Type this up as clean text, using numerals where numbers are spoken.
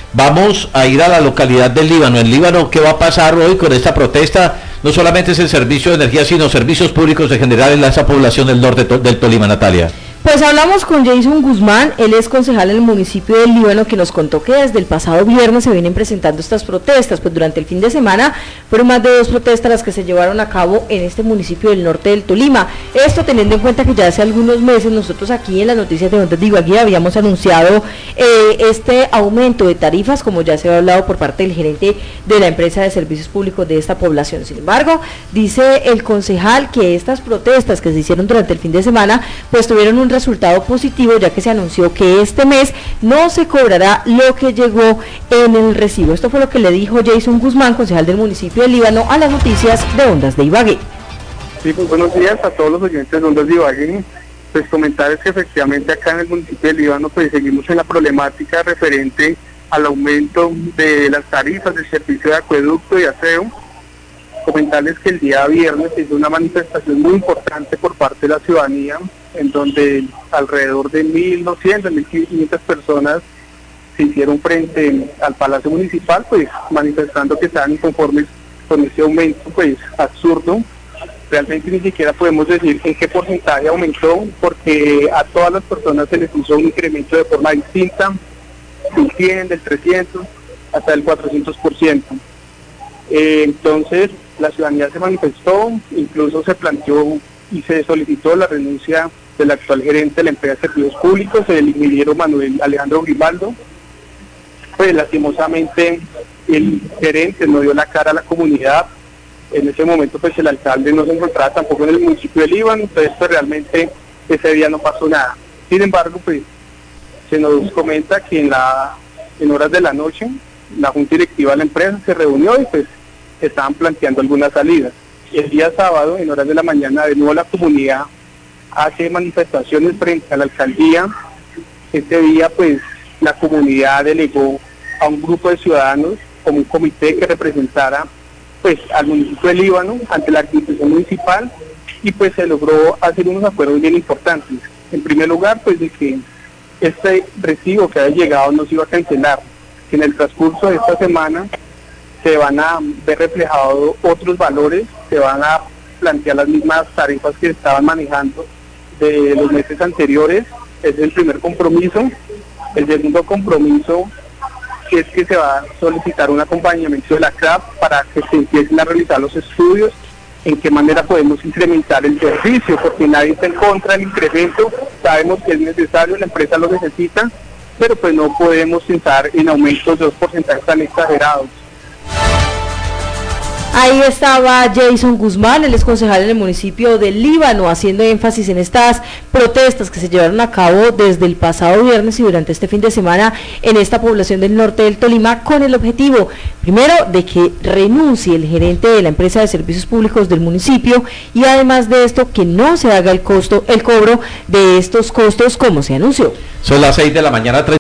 Vamos a ir a la localidad del Líbano. En Líbano, ¿qué va a pasar hoy con esta protesta? No solamente es el servicio de energía, sino servicios públicos en general en esa población del norte del Tolima, Natalia. Pues hablamos con Jason Guzmán, él es concejal en el municipio del Líbano, que nos contó que desde el pasado viernes se vienen presentando estas protestas. Pues durante el fin de semana fueron más de 2 protestas las que se llevaron a cabo en este municipio del norte del Tolima. Esto teniendo en cuenta que ya hace algunos meses nosotros aquí en las noticias de Ondas de Ibagué habíamos anunciado este aumento de tarifas, como ya se ha hablado por parte del gerente de la empresa de servicios públicos de esta población. Sin embargo, dice el concejal que estas protestas que se hicieron durante el fin de semana pues tuvieron un resultado positivo, ya que se anunció que este mes no se cobrará lo que llegó en el recibo. Esto fue lo que le dijo Jason Guzmán, concejal del municipio de Líbano, a las noticias de Ondas de Ibagué. Sí, pues buenos días a todos los oyentes de Ondas de Ibagué. Pues comentarles que efectivamente acá en el municipio de Líbano pues seguimos en la problemática referente al aumento de las tarifas del servicio de acueducto y aseo. Comentarles que el día viernes se hizo una manifestación muy importante por parte de la ciudadanía, en donde alrededor de 1.200, 1.500 personas se hicieron frente al Palacio Municipal, pues manifestando que estaban inconformes con ese aumento pues absurdo. Realmente ni siquiera podemos decir en qué porcentaje aumentó, porque a todas las personas se les hizo un incremento de forma distinta, del 100, del 300, hasta del 400%. Entonces la ciudadanía se manifestó, incluso se planteó y se solicitó la renuncia del actual gerente de la empresa de servicios públicos, el ingeniero Manuel Alejandro Grimaldo. Pues lastimosamente el gerente no dio la cara a la comunidad. En ese momento pues el alcalde no se encontraba tampoco en el municipio de Líbano, entonces pues realmente ese día no pasó nada. Sin embargo, pues se nos comenta que en horas de la noche la junta directiva de la empresa se reunió y pues estaban planteando algunas salidas. El día sábado, en horas de la mañana, de nuevo la comunidad hace manifestaciones frente a la alcaldía. Este día pues la comunidad delegó a un grupo de ciudadanos como un comité que representara pues al municipio de Líbano ante la administración municipal, y pues se logró hacer unos acuerdos bien importantes. En primer lugar, pues de que este recibo que había llegado no se iba a cancelar, que en el transcurso de esta semana se van a ver reflejados otros valores, se van a plantear las mismas tarifas que estaban manejando de los meses anteriores. Ese es el primer compromiso. El segundo compromiso es que se va a solicitar un acompañamiento de la CRAP para que se empiecen a realizar los estudios en qué manera podemos incrementar el servicio, porque nadie está en contra del incremento, sabemos que es necesario, la empresa lo necesita, pero pues no podemos pensar en aumentos de 2% tan exagerados. Ahí estaba Jason Guzmán, él es concejal en el municipio del Líbano, haciendo énfasis en estas protestas que se llevaron a cabo desde el pasado viernes y durante este fin de semana en esta población del norte del Tolima, con el objetivo, primero, de que renuncie el gerente de la empresa de servicios públicos del municipio, y además de esto, que no se haga el cobro de estos costos como se anunció. Son las 6 de la mañana.